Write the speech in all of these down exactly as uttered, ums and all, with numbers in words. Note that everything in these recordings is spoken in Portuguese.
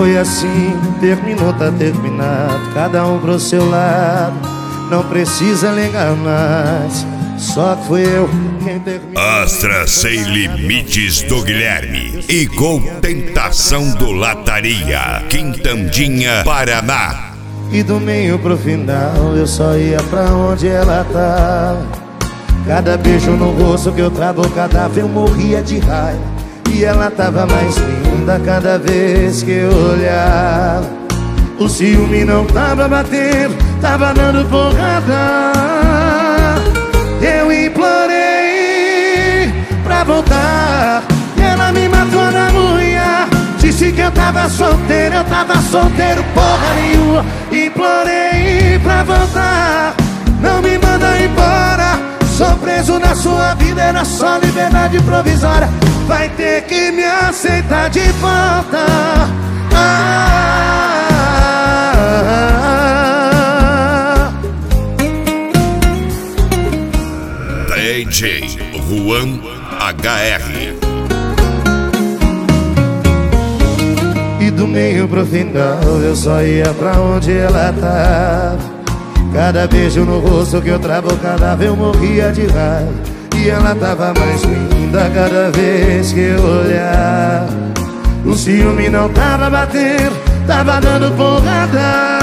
foi assim, terminou, tá terminado, cada um pro seu lado, não precisa ligar mais. Só que fui eu quem terminou. Astra Sem Limites do Guilherme e com Tentação do Lataria, Quintandinha, Paraná. E do meio pro final eu só ia pra onde ela tava. Cada beijo no rosto que eu travo, cada vez eu morria de raiva. E ela tava mais linda cada vez que eu olhava. O ciúme não tava batendo, tava dando porrada. Eu implorei pra voltar e ela me matou na unha. Disse que eu tava solteiro, eu tava solteiro porra nenhuma. Implorei pra voltar, não me manda embora. Sou preso na sua vida, era só liberdade provisória. Vai ter que me aceitar de volta. ah. D J Juan H R. E do meio pro final eu só ia pra onde ela tava. Cada beijo no rosto que eu travo, cada vez eu morria de raiva. E ela tava mais linda cada vez que eu olhava. O ciúme não tava batendo, tava dando porrada.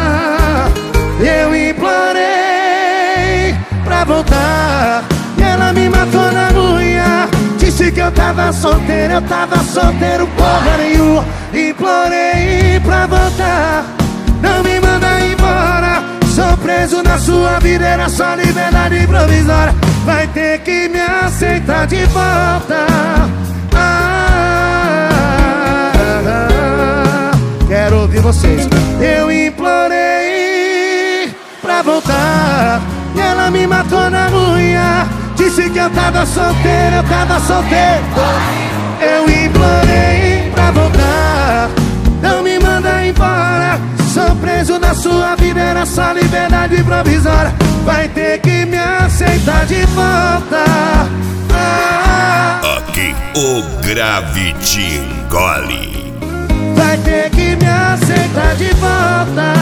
Eu implorei pra voltar e ela me matou na unha. Disse que eu tava solteiro, eu tava solteiro porra nenhuma. Implorei pra voltar, não me manda embora. Sou preso na sua vida, era só liberdade provisória. Vai ter que me aceitar de volta. ah, ah, ah. Quero ouvir vocês. Eu implorei pra voltar e ela me matou na unha. Disse que eu tava solteiro, eu tava solteiro. Eu implorei pra voltar, não me manda embora. Sou preso na sua vida, era só liberdade provisória. Vai ter que me aceitar de volta. ah, Aqui o grave te engole. Vai ter que me aceitar de volta.